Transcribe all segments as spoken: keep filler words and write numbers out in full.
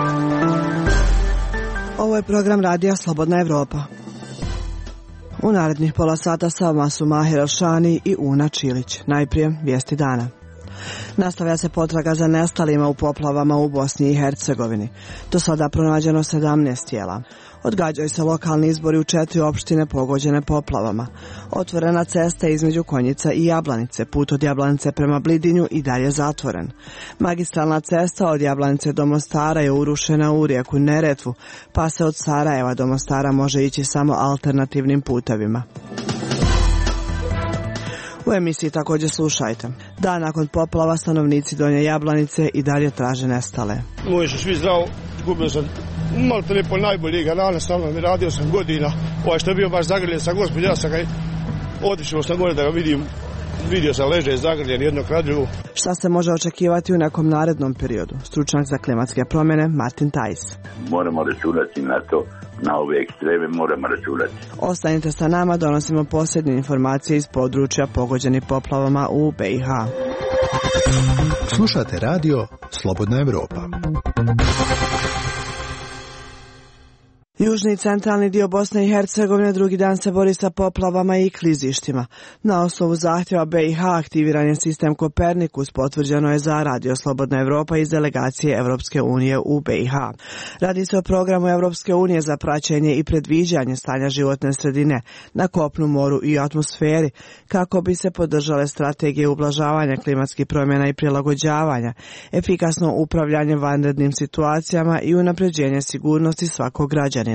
Ovo je program radija Slobodna Evropa. U narednih pola sata sa vama su Mahir Elšani i Una Čilić. Najprije vijesti dana. Nastavlja se potraga za nestalima u poplavama u Bosni i Hercegovini. Do sada pronađeno sedamnaest tijela. Odgađaju se lokalni izbori u četiri opštine pogođene poplavama. Otvorena cesta između Konjica i Jablanice, put od Jablanice prema Blidinju i dalje zatvoren. Magistralna cesta od Jablanice do Mostara je urušena u rijeku Neretvu, pa se od Sarajeva do Mostara može ići samo alternativnim putevima. U emisiji također slušajte. Dan nakon poplava stanovnici Donje Jablanice i dalje traže nestale. Moji su svi zdravo, gubio sam malo to lijepo najboljih dana, samo mi radio sam godina, ovaj što je bio baš zagrljen sa gospodin, ja sam ga otišao sam gore da ga vidim, vidio sam leže zagrljen jedno krađu. Šta se može očekivati u nekom narednom periodu? Stručnjak za klimatske promjene Martin Tajs. Moramo računati na to, na ove ekstreme moramo računati. Ostanite sa nama, donosimo posljednje informacije iz područja pogođenih poplavama u B i H. Slušate radio Slobodna Evropa. Južni i centralni dio Bosne i Hercegovine drugi dan se bori sa poplavama i klizištima. Na osnovu zahtjeva B i H aktiviran je sistem Kopernikus, potvrđeno je za radio Slobodna Evropa iz delegacije Evropske unije u B i H. Radi se o programu Evropske unije za praćenje i predviđanje stanja životne sredine na kopnu, moru i atmosferi, kako bi se podržale strategije ublažavanja klimatskih promjena i prilagođavanja, efikasno upravljanje vanrednim situacijama i unapređenje sigurnosti svakog građana.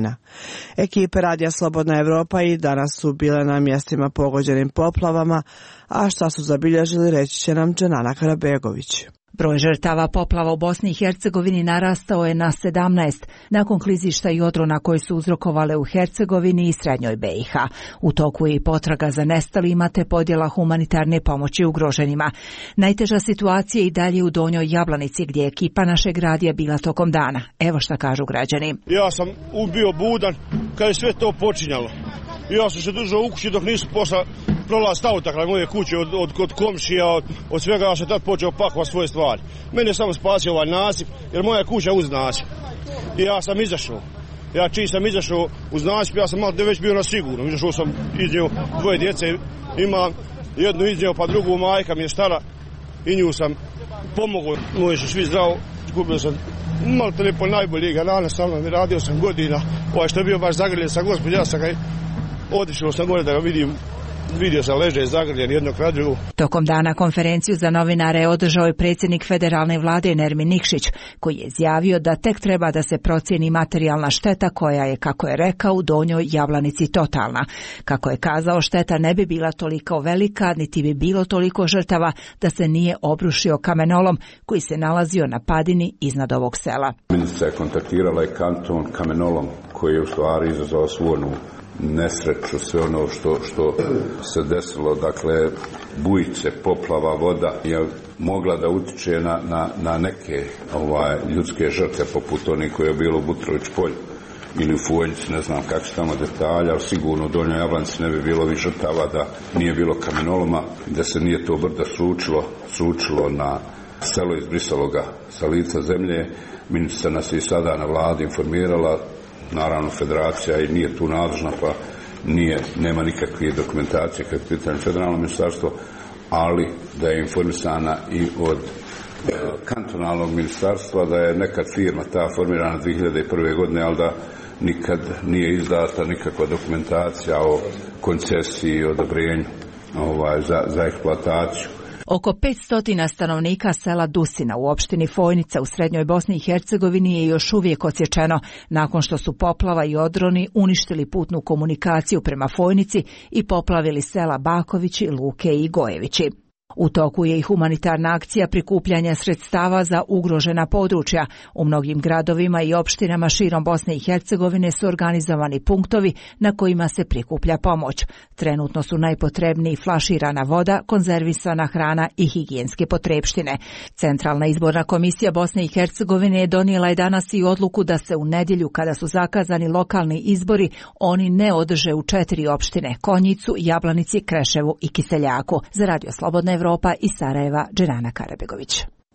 Ekipe radija Slobodna Evropa i danas su bile na mjestima pogođenim poplavama, a šta su zabilježili reći će nam Dženana Karabegović. Broj žrtava poplava u Bosni i Hercegovini narastao je na sedamnaest nakon klizišta i odrona koji su uzrokovale u Hercegovini i srednjoj B i H. U toku je i potraga za nestalima te podjela humanitarne pomoći ugroženima. Najteža situacija je i dalje u Donjoj Jablanici gdje je ekipa našeg radija bila tokom dana. Evo šta kažu građani. Ja sam ubio budan kad je sve to počinjalo. Ja sam se držao u kući dok nisu posla prolaz auta kraj moje kuće od, od, od komšija, od, od svega, ja sam tad počeo pakovati svoje stvari. Mene je samo spasio ovaj nasip, jer moja kuća uz nasip. I ja sam izašao. Ja čiji sam izašao uz nasip, ja sam malo već bio na sigurno. Izašao sam iznio dvoje djece, imam jednu iznio, pa drugu majka mi je stara i nju sam pomogao. Moji su svi zdravo, gubio sam malo to lijepo najboljih dana, samo mi radio sam godina. Ovaj što je bio baš zagrljen sa gospodin, ja sam ga otišao sam gore da ga vidim. Vidio sam leže zagrljen jedno krađu. Tokom dana konferenciju za novinare je održao i predsjednik federalne vlade Nermin Nikšić, koji je izjavio da tek treba da se procijeni materijalna šteta koja je, kako je rekao, u Donjoj Jablanici totalna. Kako je kazao, šteta ne bi bila toliko velika, niti bi bilo toliko žrtava da se nije obrušio kamenolom koji se nalazio na padini iznad ovog sela. Ministrica je kontaktirala i kanton kamenolom koji je u stvari izazvao svu onu nesreću, sve ono što, što se desilo, dakle bujice, poplava, voda je mogla da utiče na, na, na neke ovaj, ljudske žrtve poput onih koje je bilo u Butrović polju ili u Fuojnici, ne znam kakvi tamo detalja, ali sigurno u Donjoj Jablanici ne bi bilo ovih žrtava da nije bilo kamenoloma, da se nije to brda sručilo, sručilo na selo izbrisalo ga sa lica zemlje. Ministrica nas je i sada na vladi informirala, naravno federacija i nije tu nadležna, pa nije, nema nikakve dokumentacije kad je pitanje federalno ministarstvo, ali da je informisana i od e, kantonalnog ministarstva, da je nekad firma ta formirana dvije hiljade prve. godine, ali da nikad nije izdata nikakva dokumentacija o koncesiji i odobrenju ovaj, za, za eksploataciju. Oko petsto stanovnika sela Dusina u opštini Fojnica u srednjoj Bosni i Hercegovini je još uvijek odsječeno nakon što su poplava i odroni uništili putnu komunikaciju prema Fojnici i poplavili sela Bakovići, Luke i Gojevići. U toku je i humanitarna akcija prikupljanja sredstava za ugrožena područja. U mnogim gradovima i opštinama širom Bosne i Hercegovine su organizovani punktovi na kojima se prikuplja pomoć. Trenutno su najpotrebniji flaširana voda, konzervisana hrana i higijenske potrepštine. Centralna izborna komisija Bosne i Hercegovine je donijela je danas i odluku da se u nedjelju, kada su zakazani lokalni izbori, oni ne održe u četiri opštine: Konjicu, Jablanici, Kreševu i Kiseljaku. Za radio Slobodna Evropa iz Sarajeva, Dženana Karabegović.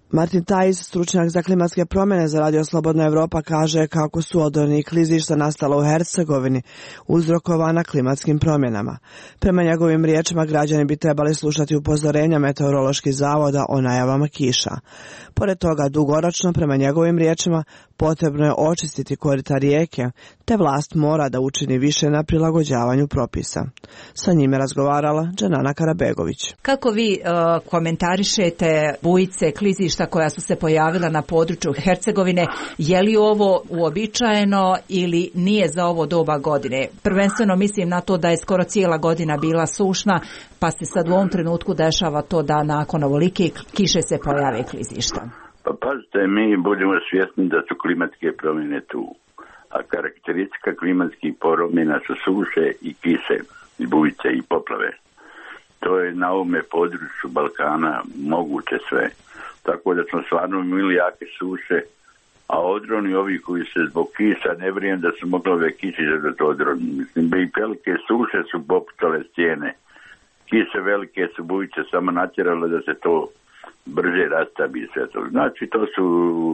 Martin Tajs, stručnjak za klimatske promjene za Radio Slobodna Evropa, kaže kako su odroni i klizišta nastala u Hercegovini uzrokovana klimatskim promjenama. Prema njegovim riječima, građani bi trebali slušati upozorenja meteoroloških zavoda o najavama kiša. Pored toga, dugoročno, prema njegovim riječima, potrebno je očistiti korita rijeke, te vlast mora da učini više na prilagođavanju propisa. Sa njime razgovarala Dženana Karabegović. Kako vi uh, komentarišete bujice, klizišta koja su se pojavila na području Hercegovine, je li ovo uobičajeno ili nije za ovo doba godine? Prvenstveno mislim na to da je skoro cijela godina bila sušna, pa se sad u ovom trenutku dešava to da nakon ovolike kiše se pojave klizišta. Pa pazite, mi budemo svjesni da su klimatske promjene tu, a karakteristika klimatskih promjena su suše i kiše, i bujice i poplave. To je na ovome području Balkana moguće sve. Tako da smo stvarno imali jake suše, a odroni ovi koji se zbog kiša ne vrijem da su mogli ove kiše da to odroni. Mislim, i velike suše su popucale stijene. Kiše velike su bujice samo natjerale da se to brže rastabi sve to. Znači, to su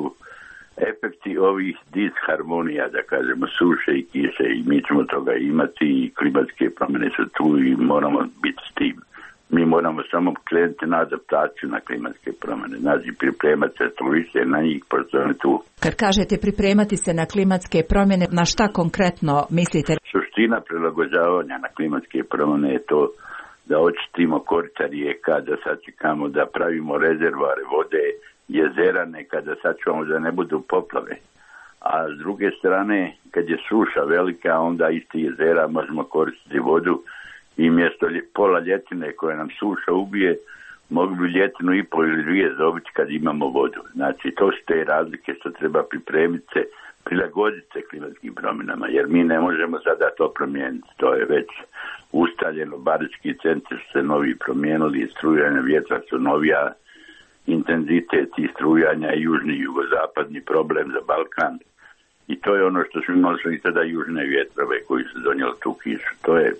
efekti ovih disharmonija, da kažemo, suše i kiše, i mi ćemo toga imati, i klimatske promjene su tu i moramo biti s tim. Mi moramo samo krenuti na adaptaciju na klimatske promjene, znači pripremati se tu više na njih, pošto oni tu. Kad kažete pripremati se na klimatske promjene, na šta konkretno mislite? Suština prilagođavanja na klimatske promjene je to da očistimo korita rijeka, da sačekamo da pravimo rezervoare vode, jezera neka, da sačuvamo da ne budu poplave. A s druge strane, kad je suša velika, onda isti jezera možemo koristiti vodu i mjesto pola ljetine koje nam suša ubije, mogu bi ljetinu i pol ili dvije dobiti kad imamo vodu. Znači, to su te razlike što treba pripremiti se, prilagoditi se klimatskim promjenama, jer mi ne možemo sada to promijeniti. To je već ustaljeno, barički centri su se novi promijenili, strujanja vjetra su novija, intenzitet i strujanja je južni i jugozapadni problem za Balkan. I to je ono što smo imali i tada južne vjetrove koji su donijeli tu kišu. To je,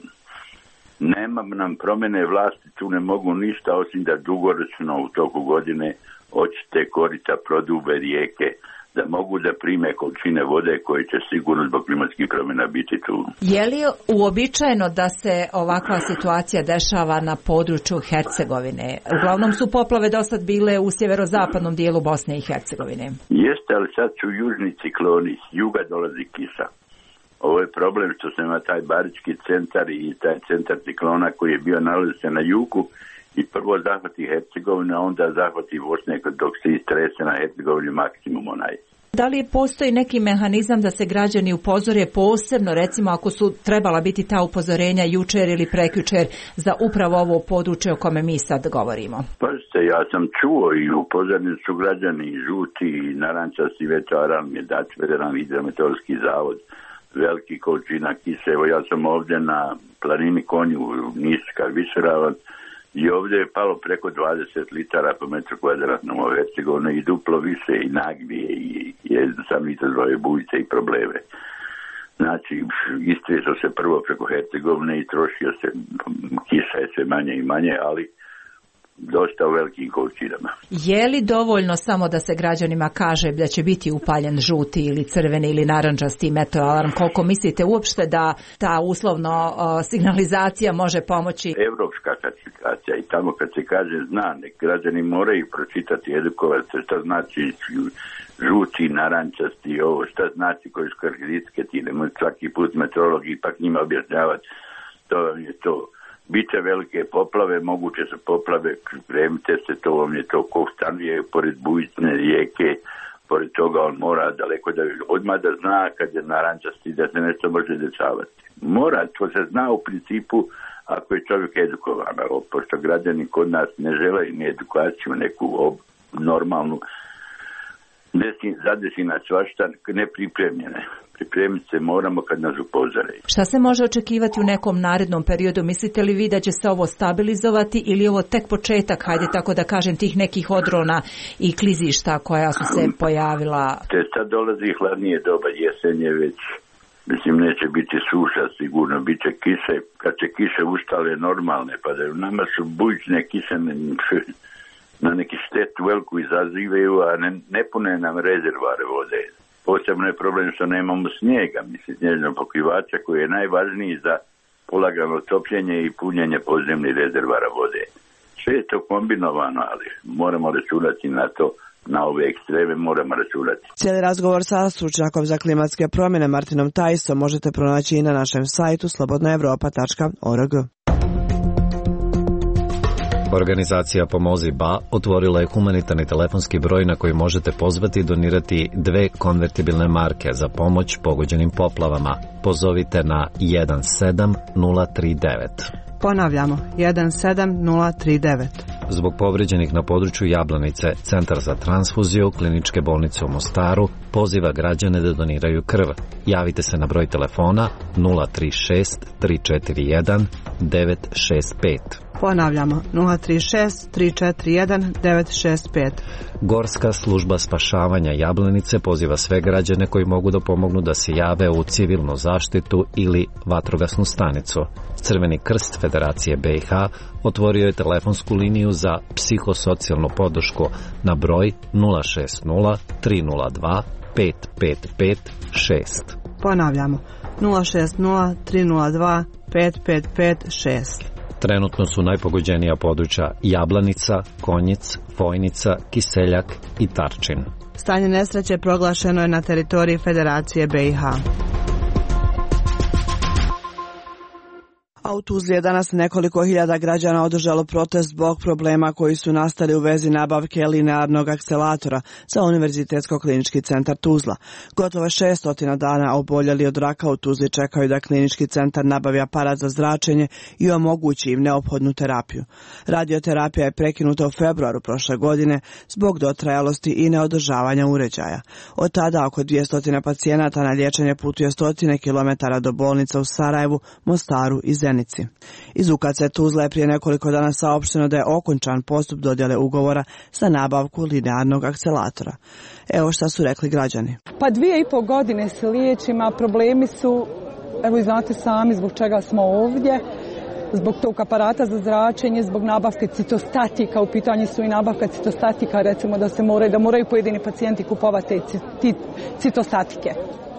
nema nam promjene vlasti, tu ne mogu ništa osim da dugoročno u toku godine očiste korita, prodube rijeke, da mogu da prime količine vode koje će sigurno zbog klimatskih promjena biti tu. Je li uobičajeno da se ovakva situacija dešava na području Hercegovine? Uglavnom su poplave dosad bile u sjeverozapadnom dijelu Bosne i Hercegovine. Jeste, ali sad su južni cikloni, s juga dolazi kiša. Ovo je problem što se ima taj barički centar i taj centar ciklona koji je bio nalazi se na jugu i prvo zahvati Hercegovine, a onda zahvati Bosne dok se istrese na Hercegovini maksimum onaj. Da li postoji neki mehanizam da se građani upozore posebno, recimo ako su trebala biti ta upozorenja jučer ili prekjučer za upravo ovo područje o kome mi sad govorimo? Pazite, ja sam čuo i upozoreni su građani i žuti i narančasti veteran mi je dati Federalni hidrometeorološki zavod veliki količina kiše. Evo ja sam ovdje na planini Konju Niška Višravan i ovdje je palo preko dvadeset litara po metru kvadratnom u Hercegovini i duplo više i nagbije i jednostavno izazvaju bujice i probleme. Znači, istresao se prvo preko Hercegovine i trošio se, kiša je sve manje i manje, ali dosta u velikim količinama. Je li dovoljno samo da se građanima kaže da će biti upaljen žuti ili crveni ili narandžasti meteoalarm? Koliko mislite uopšte da ta uslovno o, signalizacija može pomoći? Evropska klasifikacija i tamo kad se kaže zna, nek građani moraju pročitati, edukovati se šta znači žuti, narančasti, ovo, šta znači koje su karakteristike, ti ne može svaki put meteorolog ipak njima objašnjavati, to je to. Biće velike poplave, moguće su poplave, pripremite se, to vam je to ko stanuje pored bujične rijeke, pored toga on mora daleko da odmah da zna kad je narančasti da se nešto može dešavati. Mora, to se zna u principu ako je čovjek edukovan, pošto građani kod nas ne žele ni edukaciju neku ob, normalnu, zadesi nas svašta nepripremljene. Pripremiti se moramo kad nas upozore. Šta se može očekivati u nekom narednom periodu? Mislite li vi da će se ovo stabilizovati ili ovo tek početak, hajde tako da kažem, tih nekih odrona i klizišta koja su se pojavila? Te sad dolazi hladnije doba, jesenje već. Mislim, neće biti suša, sigurno bit će kiše. Kad će kiše ustale normalne, pa da u nama su bujične kiše, na neki štetu veliku izazivaju, a ne, ne pune nam rezervoare vode. Posebno je problem što nemamo snijega, mislim, snježnog pokrivača koji je najvažniji za polagano topljenje i punjenje podzemnih rezervoara vode. Sve je to kombinovano, ali moramo računati na to, na ove ekstreme moramo računati. Cijeli razgovor sa stručnjakom za klimatske promjene Martinom Tajsom možete pronaći i na našem sajtu slobodna evropa tačka org. Organizacija Pomozi B A otvorila je humanitarni telefonski broj na koji možete pozvati i donirati dve konvertibilne marke za pomoć pogođenim poplavama. Pozovite na jedan sedam nula tri devet. Ponavljamo, jedan sedam nula tri devet. Zbog povređenih na području Jablanice, Centar za transfuziju Kliničke bolnice u Mostaru poziva građane da doniraju krv. Javite se na broj telefona nula tri šest tri četiri jedan devet šest pet. Ponavljamo, nula tri šest tri četiri jedan devet šest pet. Gorska služba spašavanja Jablanice poziva sve građane koji mogu da pomognu da se jave u civilnu zaštitu ili vatrogasnu stanicu. Crveni krst Federacije B i H otvorio je telefonsku liniju za psihosocijalnu podršku na broj nula šest nula tri nula dva pet pet pet šest. Ponavljamo, nula šest nula tri nula dva pet pet pet šest. Trenutno su najpogođenija područja Jablanica, Konjic, Fojnica, Kiseljak i Tarčin. Stanje nesreće proglašeno je na teritoriji Federacije B i H. A u Tuzli je danas nekoliko hiljada građana održalo protest zbog problema koji su nastali u vezi nabavke linearnog akcelatora za Univerzitetsko-klinički centar Tuzla. Gotovo šesto dana oboljeli od raka u Tuzli čekaju da klinički centar nabavi aparat za zračenje i omogući im neophodnu terapiju. Radioterapija je prekinuta u februaru prošle godine zbog dotrajalosti i neodržavanja uređaja. Od tada oko dvjesto pacijenata na liječenje putuje stotine kilometara do bolnica u Sarajevu, Mostaru i Zenici. Iz U K C Tuzla je prije nekoliko dana saopšteno da je okončan postup dodjele ugovora za nabavku linearnog akcelatora. Evo šta su rekli građani. Pa dvije i pol godine se liječim, a problemi su, evo i znate sami zbog čega smo ovdje, zbog tog aparata za zračenje, zbog nabavke citostatika, u pitanju su i nabavka citostatika, recimo da se moraju, da moraju pojedini pacijenti kupovati te citostatike.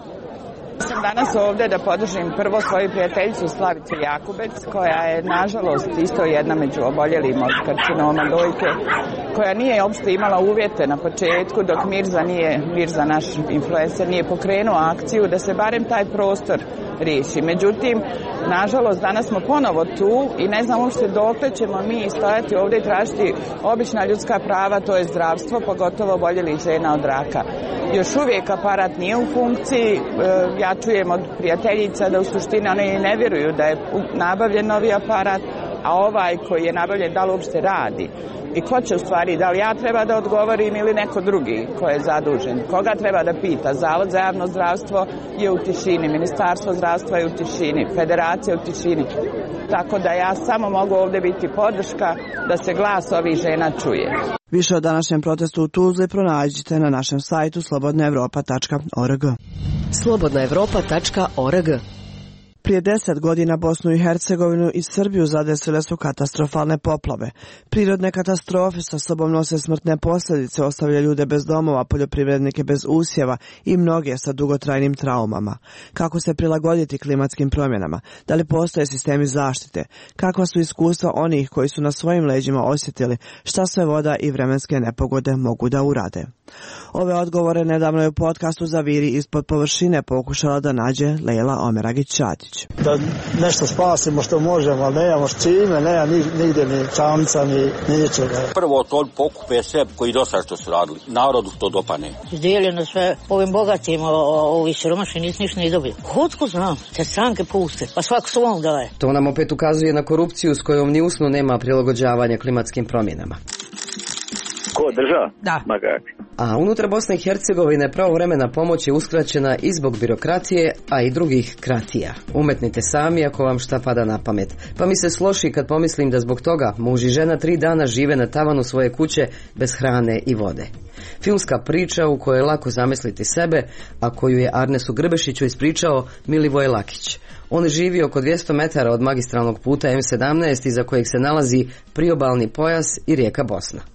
Sam danas ovdje da podržim prvo svoju prijateljicu Slavicu Jakubec, koja je nažalost isto jedna među oboljelima od karcinoma dojke, koja nije uopšte imala uvjete na početku dok Mirza nije, Mirza naš influencer nije pokrenuo akciju da se barem taj prostor riješi. Međutim, nažalost danas smo ponovo tu i ne znam uopšte dokle ćemo mi stojati ovdje i tražiti obična ljudska prava, to je zdravstvo, pogotovo oboljelih žena od raka. Još uvijek aparat nije u funkciji, ja čujem od prijateljica da u suštini one ne vjeruju da je nabavljen novi aparat, a ovaj koji je nabavljen da li uopšte radi. I ko će u stvari, da li ja treba da odgovorim ili neko drugi ko je zadužen? Koga treba da pita? Zavod za javno zdravstvo je u tišini, Ministarstvo zdravstva je u tišini, Federacija je u tišini. Tako da ja samo mogu ovdje biti podrška da se glas ovih žena čuje. Više o današnjem protestu u Tuzli pronađite na našem sajtu slobodna evropa tačka org. slobodna evropa tačka org. Prije deset godina Bosnu i Hercegovinu i Srbiju zadesile su katastrofalne poplave. Prirodne katastrofe sa sobom nose smrtne posljedice, ostavlja ljude bez domova, poljoprivrednike bez usjeva i mnoge sa dugotrajnim traumama. Kako se prilagoditi klimatskim promjenama? Da li postoje sistemi zaštite? Kakva su iskustva onih koji su na svojim leđima osjetili šta sve voda i vremenske nepogode mogu da urade? Ove odgovore nedavno je u podcastu Zaviri ispod površine pokušala da nađe Lejla Omeragić-Čatić. Da nešto spasimo što možemo, ali nemamo s čime, nema nigdje ni čamca, ni ničega. Prvo to pokupe sve koji do sada što su radili, narodu to dopane. Izdijeljeno sve ovim bogatima, ovi siromašni nisu ništa ni dobili. Otko znam, te stranke puste, pa svako svom daje. To nam opet ukazuje na korupciju s kojom ni usno nema prilagođavanja klimatskim promjenama. Ko država? Da. Magaki. A unutar Bosne i Hercegovine pravovremena pomoć je uskraćena i zbog birokratije, a i drugih kratija. Umetnite sami ako vam šta pada na pamet. Pa mi se sloši kad pomislim da zbog toga muž i žena tri dana žive na tavanu svoje kuće bez hrane i vode. Filmska priča u kojoj je lako zamisliti sebe, a koju je Arnesu Grbešiću ispričao Milivoje Lakić. On živi oko dvjesto metara od magistralnog puta M sedamnaest iza kojeg se nalazi priobalni pojas i rijeka Bosna.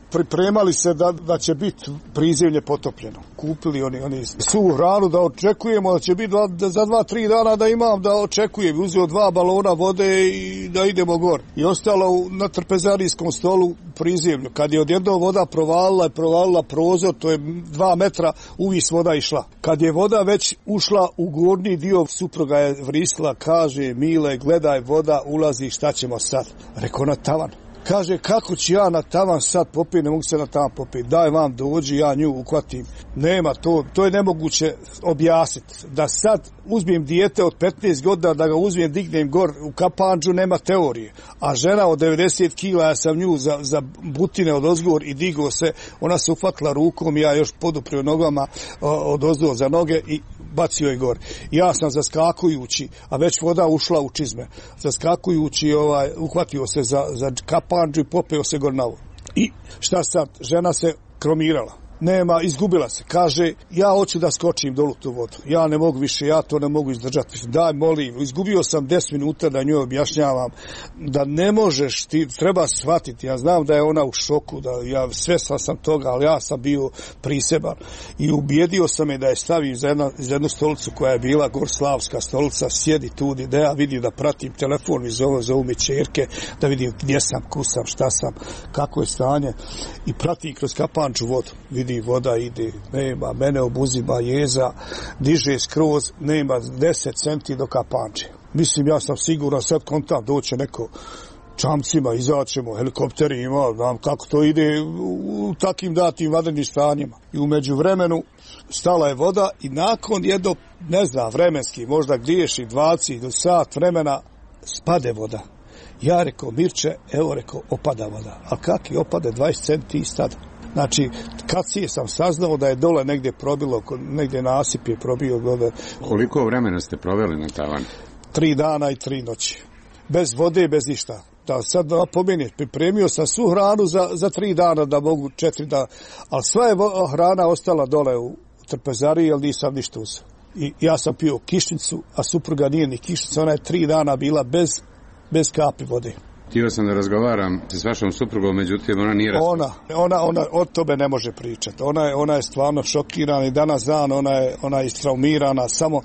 pripremali se da, da će biti prizemlje potopljeno. Kupili oni, oni suvu hranu da očekujemo da će biti dva, za dva, tri dana da imam, da očekujem. Uzeo dva balona vode i da idemo gor. I ostalo na trpezarijskom stolu prizemlju. Kad je odjednom voda provalila i provalila prozor, to je dva metra, uvis voda išla. Kad je voda već ušla u gornji dio, supruga je vrisla, kaže, Mile, gledaj, voda ulazi, šta ćemo sad? Rekao, na tavan. Kaže, kako ću ja na tavan sad popiti, ne mogu se na tavan popiti, daj vam dođi, ja nju uhvatim. Nema, to, to je nemoguće objasniti. Da sad uzmem dijete od petnaest godina, da ga uzmem, dignem gor u kapandžu, nema teorije. A žena od devedeset kila, ja sam nju za, za butine od ozgor i digo se, ona se uhvatila rukom, ja još poduprio nogama od ozgor za noge i bacio je gor. Ja sam zaskakujući, a već voda ušla u čizme, zaskakujući, ovaj, uhvatio se za, za kapandžu i popeo se gor na vodu. I šta sad? Žena se kromirala. Nema, izgubila se. Kaže, ja hoću da skočim dolu tu vodu. Ja ne mogu više, ja to ne mogu izdržati. Daj, molim. Izgubio sam deset minuta da njoj objašnjavam da ne možeš, ti treba shvatiti. Ja znam da je ona u šoku, da ja svestan sam toga, ali ja sam bio priseban. I ubijedio sam je da je stavim za, jedna, za jednu stolicu koja je bila gorslavska stolica, sjedi tu, da ja vidim, da pratim telefon i zovu, zovu mi čerke, da vidim gdje sam, kusam, šta sam, kako je stanje. I pratim kroz kapandžu vodu. Vidi, voda ide, nema, mene obuzima jeza, diže skroz, nema deset centi do kapandže. Mislim, ja sam siguran, sad kontam, doće neko čamcima, izaćemo, helikopteri ima, znam kako to ide u, u takim datim vanrednim stanjima. I umeđu vremenu stala je voda i nakon jedno, ne znam, vremenski, možda griješi dvadeset ili sat vremena, spade voda. Ja rekao, Mirče, evo rekao, opada voda. A kak je opade dvadeset centi i stada? Znači, kad si sam saznao da je dole negdje probilo, negdje nasip je probio dole. Koliko vremena ste proveli na tavanu? Tri dana i tri noći. Bez vode, bez ništa. Da sad napomeniš, pripremio sam svu hranu za, za tri dana, da mogu četiri dana. Ali sva je hrana ostala dole u trpezariji, jer nisam ništa uzeo. I ja sam pio kišnicu, a supruga nije ni kišnica, ona je tri dana bila bez, bez kapi vode. Htio sam da razgovaram s vašom suprugom, međutim ona nije razgovarala. Ona, ona, ona o tome ne može pričati. Ona je, ona je stvarno šokirana i danas dan ona je, ona je istraumirana. Samo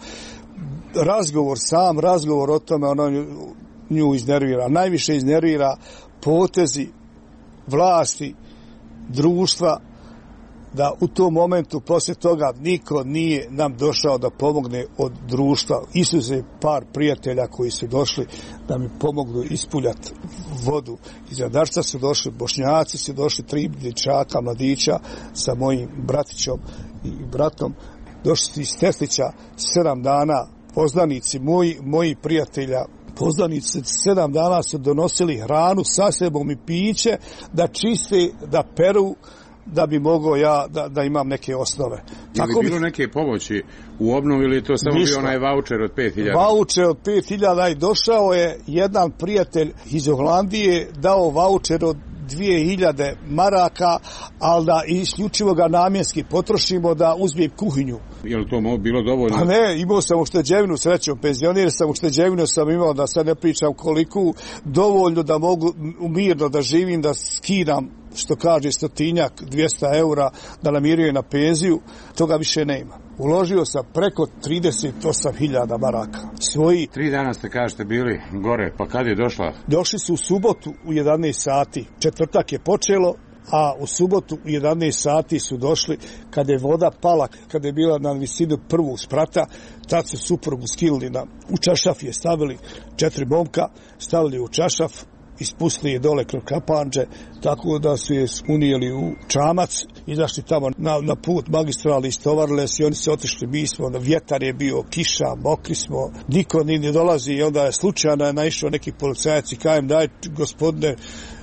razgovor, sam razgovor o tome, ona nju iznervira. Najviše iznervira potezi vlasti, društva, da u tom momentu, poslije toga, niko nije nam došao da pomogne od društva. Isuze par prijatelja koji su došli da mi pomogli ispuljati vodu. Iz Radarca su došli, Bošnjaci su došli, tri dječaka, mladića sa mojim bratićom i bratom. Došli su iz Teslića sedam dana, poznanici moji, moji prijatelja, poznanici sedam dana su donosili hranu sa sebom i piće, da čiste, da peru, da bi mogao ja da, da imam neke osnove. Je li bilo neke pomoći u obnovi ili je to samo ništa. Bio onaj vaučer od pet hiljada? Vaučer od pet hiljada i došao je jedan prijatelj iz Holandije, dao vaučer od dvije hiljade maraka, ali da isključivo ga namjenski potrošimo da uzmem kuhinju. Je li to bilo dovoljno? Pa ne, imao sam ušteđevinu, srećom, penzioner sam, ušteđevinu sam imao, da sad ne pričam koliko, dovoljno da mogu mirno da živim, da skidam, što kaže stotinjak, dvjesto eura, da namirujem na penziju, toga više nema. Uložio sam preko trideset osam hiljada maraka. Svoji... Tri dana ste, kažete, bili gore, pa kad je došla? Došli su u subotu u jedanaest sati. Četvrtak je počelo, a u subotu u jedanaest sati su došli, kada je voda pala, kada je bila na visinu prvog sprata, tad su suprugu skilili na, u čašaf je stavili četiri momka, stavili u čašaf, ispustili je dole kroz kapandže, tako da su je unijeli u čamac, izašli tamo na, na put magistrali, istovarile se i oni se otišli, mi smo, vjetar je bio, kiša, mokri smo, niko ni ne dolazi i onda je slučajno naišao neki policajac i kajem, daj gospodine,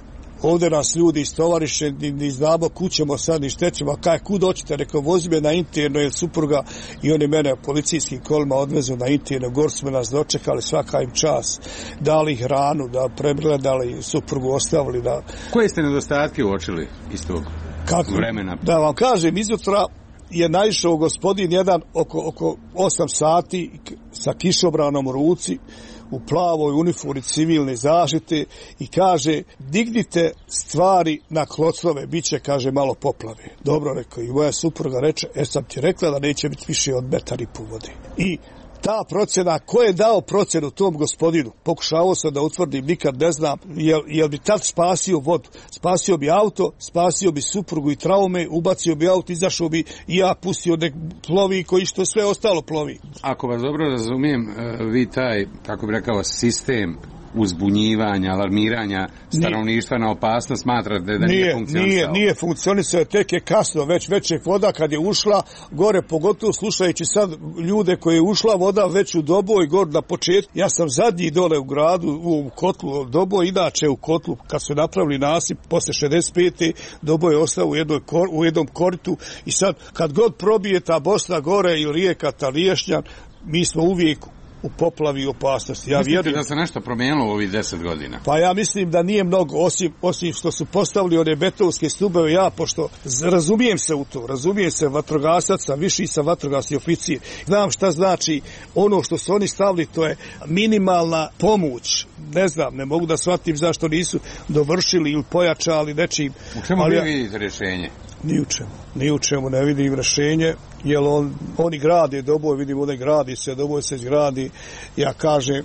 ovdje nas ljudi istovariše, ni, ni znamo kućemo sad, ni štećemo, a kaj, kud hoćete, rekao, vozi me na interno, jer supruga i oni mene policijskim kolima odvezu na interno, gor smo nas dočekali, svaka im čas, dali hranu, da pregledali, suprugu ostavili, da... Koje ste nedostatke uočili iz tog Kako? vremena? Da vam kažem, izutra je naišao gospodin jedan oko, oko osam sati sa kišobranom u ruci, u plavoj uniformi civilne zaštite i kaže dignite stvari na klocove, bit će, kaže, malo poplave. Dobro, rekao, i moja supruga reče, e sam ti rekla da neće biti više od metar i pol vode. I ta procena, ko je dao procenu tom gospodinu, pokušavao sam da utvrdim, nikad ne znam, jel, jel bi tad spasio vodu, spasio bi auto, spasio bi suprugu i traume, ubacio bi auto, izašao bi i ja pustio nek plovi koji što sve ostalo plovi. Ako vas dobro razumijem, vi taj, kako bi rekao, sistem uzbunjivanja, alarmiranja stanovništva na opasnost smatrate da nije, nije funkcionisao? Nije, nije funkcionisao, tek je kasno, već već je voda kad je ušla gore, pogotovo slušajući sad ljude koje je ušla voda već u Doboj, gore na početku. Ja sam zadnji dole u gradu, u kotlu Doboj, inače u kotlu, kad su napravili nasip, posle šezdeset pete Doboj je ostao u, jednoj, u jednom koritu i sad kad god probije ta Bosna gore ili rijeka ta Liješnjan, mi smo uvijek u poplavi i opasnosti. Ja Mislite vjerujem da se nešto promijenilo u ovih deset godina? Pa ja mislim da nije mnogo, osim, osim što su postavili one betonske stubeve, ja, pošto razumijem se u to, razumijem se vatrogasac, sam viši sam vatrogasni oficir, znam šta znači ono što su oni stavili, to je minimalna pomoć. Ne znam, ne mogu da shvatim zašto nisu dovršili ili pojačali nečim. U čemu vi ja, vidite rješenje? Ni u čemu, ni u čemu ne vidim rješenje, jer on, oni grade Doboj, vidim onaj gradi se, Doboj se zgradi, ja kažem,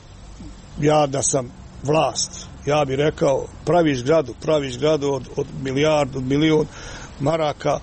ja da sam vlast, ja bih rekao, praviš zgradu, praviš zgradu od, od milijardu, od milion maraka,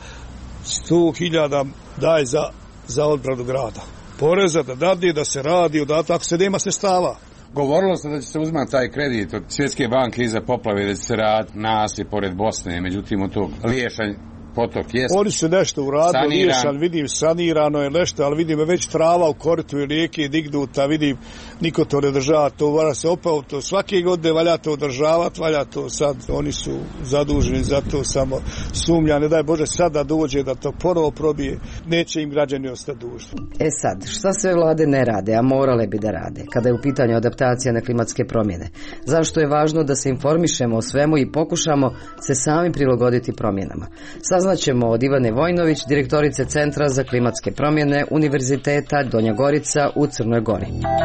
sto hiljada daj za, za odbranu grada. Poreza da dadi, da se radi, odatak, ako se nema sredstava. Govorilo se da će se uzmati taj kredit od Svjetske banke iza poplave, da će se raditi nasip pored Bosne, međutim od tog Liješanj potok jest. Oni su nešto uradili, Liješan, vidim, sanirano je nešto, ali vidim već trava u koritu i rijeke dignuta, vidim, niko to ne država, to mora se opao, to svake godine valja to održavati, valja to sad, oni su zaduženi za to, samo sumnja, ne daj Bože sad da dođe da to ponovo probije, neće im građani ostati dužni. E sad, šta sve vlade ne rade, a morale bi da rade, kada je u pitanju adaptacija na klimatske promjene? Zašto je važno da se informišemo o svemu i pokušamo se sami prilagoditi promjenama? Saznaćemo od Ivane Vojnović, direktorice Centra za klimatske promjene Univerziteta Donja Gorica u Crnoj Gori.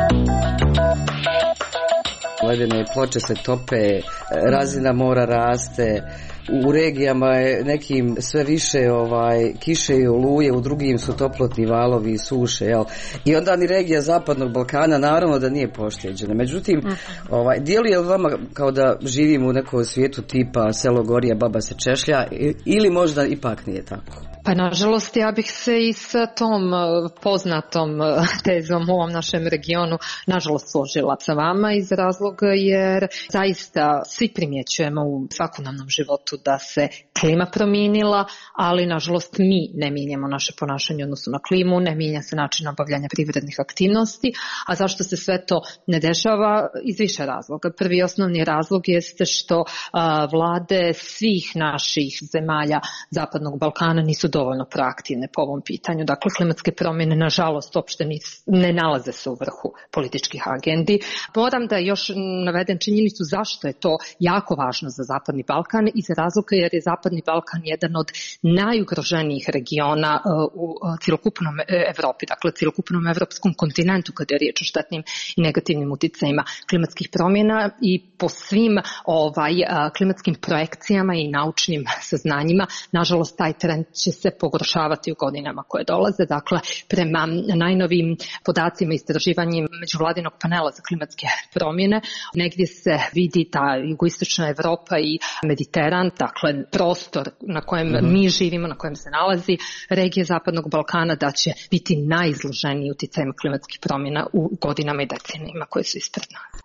Ledene ploče se tope, razina mora raste, u regijama je nekim sve više ovaj, kiše i oluje, u drugim su toplotni valovi i suše, jel? I onda ni regija Zapadnog Balkana naravno da nije pošteđena. Međutim, ovaj, djeluje li vama kao da živimo u nekom svijetu tipa selo Gorija, baba se češlja, ili možda ipak nije tako? Pa nažalost ja bih se i sa tom poznatom tezom u ovom našem regionu nažalost složila sa vama iz razloga jer zaista svi primjećujemo u svakodnevnom životu da se klima promijenila, ali nažalost mi ne mijenjamo naše ponašanje u odnosu na klimu, ne mijenja se način obavljanja privrednih aktivnosti, a zašto se sve to ne dešava? Iz više razloga. Prvi osnovni razlog jeste što a, vlade svih naših zemalja Zapadnog Balkana nisu dovoljno proaktivne po ovom pitanju. Dakle, klimatske promjene, nažalost, uopšte ne nalaze se u vrhu političkih agendi. Moram da još navedem činjenicu zašto je to jako važno za Zapadni Balkan, iz razloga jer je Zapadni Balkan jedan od najugroženijih regiona u cjelokupnom Evropi, dakle cjelokupnom evropskom kontinentu kada je riječ o štetnim i negativnim uticajima klimatskih promjena i po svim ovaj, klimatskim projekcijama i naučnim saznanjima, nažalost, taj trend će se pogoršavati u godinama koje dolaze. Dakle, prema najnovim podacima i istraživanjima Međuvladinog panela za klimatske promjene, negdje se vidi da jugoistočna Evropa i Mediteran, dakle prostor na kojem mm-hmm. mi živimo, na kojem se nalazi regija Zapadnog Balkana, da će biti najizloženiji uticajima klimatskih promjena u godinama i decenijima koje su ispred nas.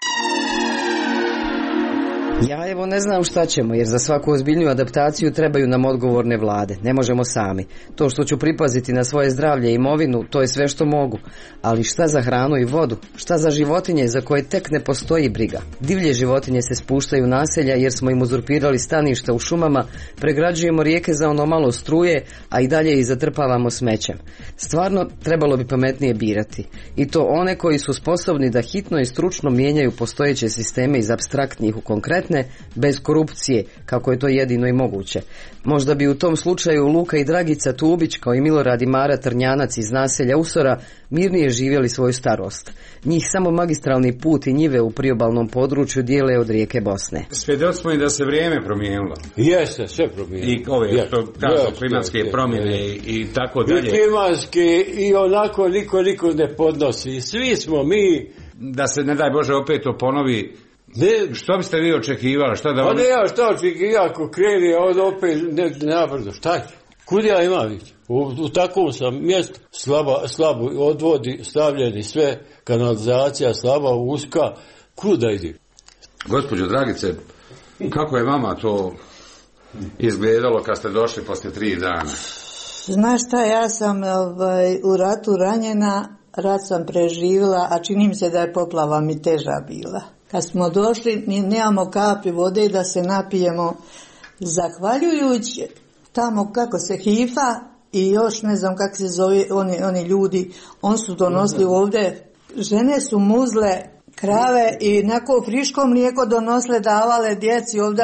Ja evo ne znam šta ćemo, jer za svaku ozbiljniju adaptaciju trebaju nam odgovorne vlade. Ne možemo sami. To što ću pripaziti na svoje zdravlje i imovinu, to je sve što mogu. Ali šta za hranu i vodu? Šta za životinje za koje tek ne postoji briga? Divlje životinje se spuštaju u naselja jer smo im uzurpirali staništa u šumama, pregrađujemo rijeke za ono malo struje, a i dalje ih zatrpavamo smećem. Stvarno trebalo bi pametnije birati. I to one koji su sposobni da hitno i stručno mijenjaju postojeće sisteme iz apstraktnih u konkretne, transparentne, bez korupcije, kako je to jedino i moguće. Možda bi u tom slučaju Luka i Dragica Tubić, kao i Milorad i Mara Trnjanac iz naselja Usora, mirnije živjeli svoju starost. Njih samo magistralni put i njive u priobalnom području dijele od rijeke Bosne. Svjedoci smo i da se vrijeme promijenilo. Jeste, sve promijenilo. I ove yes, što kažu yes, klimatske yes, promjene yes. i, i tako dalje. I klimatske i onako niko niko ne podnosi. Svi smo mi. Da se ne daj Bože opet to ponovi. Ne, što biste vi očekivali? Šta da pa on... ne, ja šta očekivali ako kreni, on opet ne nabrzo. Šta će? Kud ja imam ići? U, u takvom sam mjestu, slaba, slabo odvodi, stavljeni sve, kanalizacija slaba, uska, kuda ide? Gospođo Dragice, kako je vama to izgledalo kad ste došli poslije tri dana? Znaš šta, ja sam ovaj, u ratu ranjena, rat sam preživjela, a čini mi se da je poplava mi teža bila. Kad smo došli, mi nemamo kapi vode da se napijemo, zahvaljujući tamo kako se hifa i još ne znam kako se zove oni, oni ljudi, on su donosili ovdje, žene su muzle krave i neko friško mlijeko donosile, davale djeci ovdje.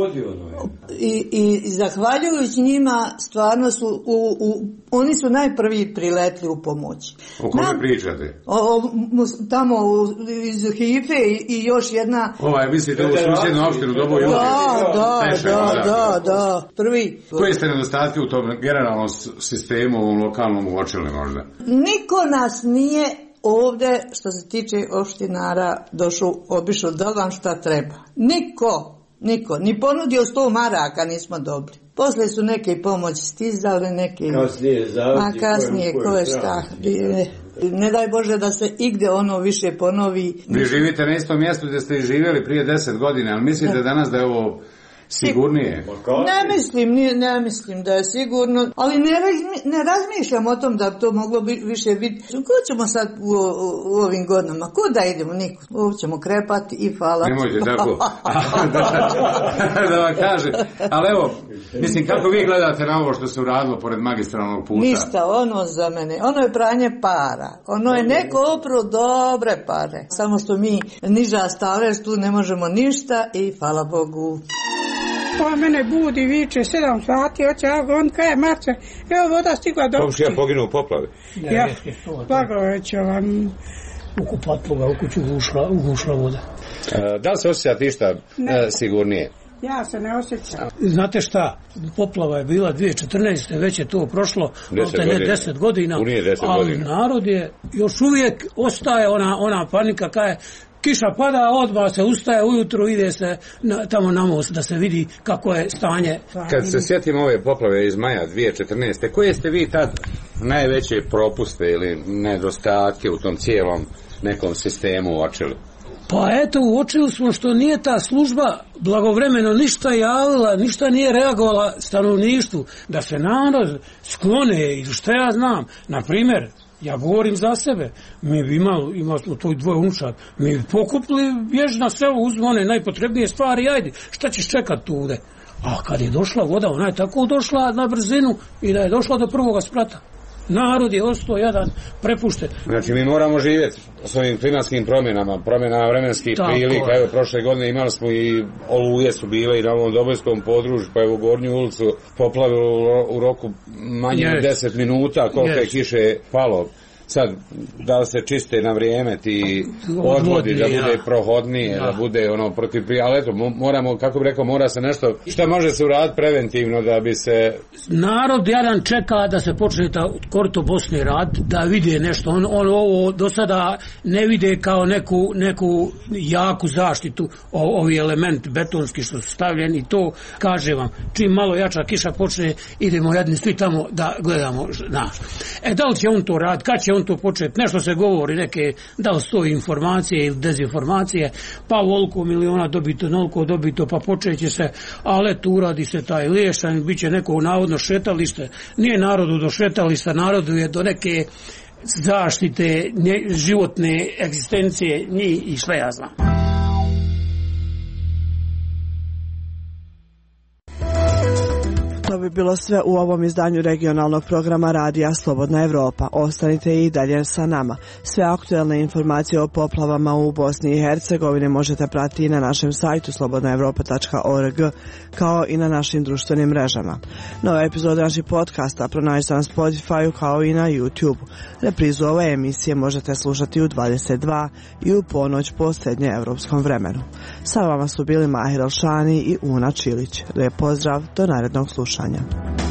I, i, i zahvaljujući njima stvarno su, u, u, oni su najprvi priletli u pomoć. O kome Nam, pričate? O, o, tamo u, iz Hife i, i još jedna... Ovaj, mislite u susjednu opštinu Doboj Juge? Da, da, Teše, da, da, da, prvi. Koje ste nedostatke u tom generalnom sistemu, u lokalnom uočili možda? Niko nas nije ovdje, što se tiče opštinara, došao, obišao da vam šta treba. Niko, niko, ni ponudio sto maraka nismo dobili. Poslije su neke pomoći stizale, neke... Kasnije zavodi. A kasnije, ko je šta. Ne daj Bože da se igde ono više ponovi. Vi živite na istom mjestu gdje ste i živjeli prije deset godina, ali mislite danas da je ovo sigurnije? Ne mislim, ne, ne mislim da je sigurno, ali ne, ne razmišljam o tom da to moglo bi, više biti. Ko ćemo sad u, u, u ovim godinama? Kuda idemo? Niko. Ovo ćemo krepati i hvala. Nemojte tako. da, da vam kažem. Ali evo, mislim, kako vi gledate na ovo što se uradilo pored magistralnog puta? Ništa, ono za mene. Ono je pranje para. Ono je neko opro dobre pare. Samo što mi niža stalež tu ne možemo ništa i hvala Bogu. Pa mene budi, viče, sedam sati, hoće, a on kaje Marce, evo voda stigla do... Komšija poginuo u poplavi? Ja, Blagoveć, vam... Ukupatloga, u kuću ušla, ušla voda. E, da li se osjećate išta e, sigurnije? Ja se ne osjećam. Znate šta, poplava je bila dvije tisuće četrnaeste. već je to prošlo, deset godina, ne deset godina, deset ali godina. Narod je, još uvijek ostaje ona, ona panika kaje, kiša pada, odmah se ustaje ujutro, ide se na, tamo na most da se vidi kako je stanje. Kad se sjetimo ove poplave iz maja dvije tisuće četrnaeste. koje ste vi tad najveće propuste ili nedostatke u tom cijelom nekom sistemu uočili? Pa eto, uočili smo što nije ta služba blagovremeno ništa javila, ništa nije reagovala stanovništvu, da se narod sklone, ili što ja znam, na primjer, ja govorim za sebe, mi bi imali, imali smo to dvoje unučad, mi bi pokupili bjež na selo, uzmo one najpotrebnije stvari, ajde, šta ćeš čekat tude? A kad je došla voda, ona je tako došla na brzinu i da je došla do prvoga sprata. Narod je ostao jedan prepušten. Znači mi moramo živjeti s ovim klimatskim promjenama, promjenama vremenskih prilika. Evo prošle godine imali smo i oluje su bile i na ovom Dobojskom području, pa evo Gornju ulicu poplavilo u roku manje yes. od deset minuta koliko yes. je kiše palo. Sad, da li se čiste na vrijeme ti odvodi, da bude ja. prohodnije, ja. da bude ono protiv prije, ali eto, moramo, kako bi rekao, mora se nešto, što može se uraditi preventivno da bi se... Narod jadan čeka da se počne ta korito Bosne rad, da vide nešto, on, on ovo do sada ne vide kao neku, neku jaku zaštitu, o, ovi element betonski što su stavljeni, to kaže vam, čim malo jača kiša počne, idemo jedni svi tamo da gledamo naš. E, da li će on to raditi, kad će on to početi, nešto se govori, neke, da li stoji informacije ili dezinformacije, pa voliko miliona dobito, noliko dobito, pa počeće se, ali tu uradi se taj liješan, bit će neko navodno šetalište, nije narodu do šetalista, narodu je do neke zaštite nje, životne egzistencije njih i šta ja znam. To bi bi bilo sve u ovom izdanju regionalnog programa Radija Slobodna Evropa. Ostanite i dalje sa nama. Sve aktuelne informacije o poplavama u Bosni i Hercegovini možete pratiti i na našem sajtu slobodna evropa tačka org, kao i na našim društvenim mrežama. Nove epizode naših podcasta pronađite na Spotify kao i na YouTube. Reprizu ove emisije možete slušati u dvadeset dva i u ponoć po srednje evropskom vremenu. Sa vama su bili Mahir Alšani i Una Čilić. Lijep pozdrav, do narednog slušanja.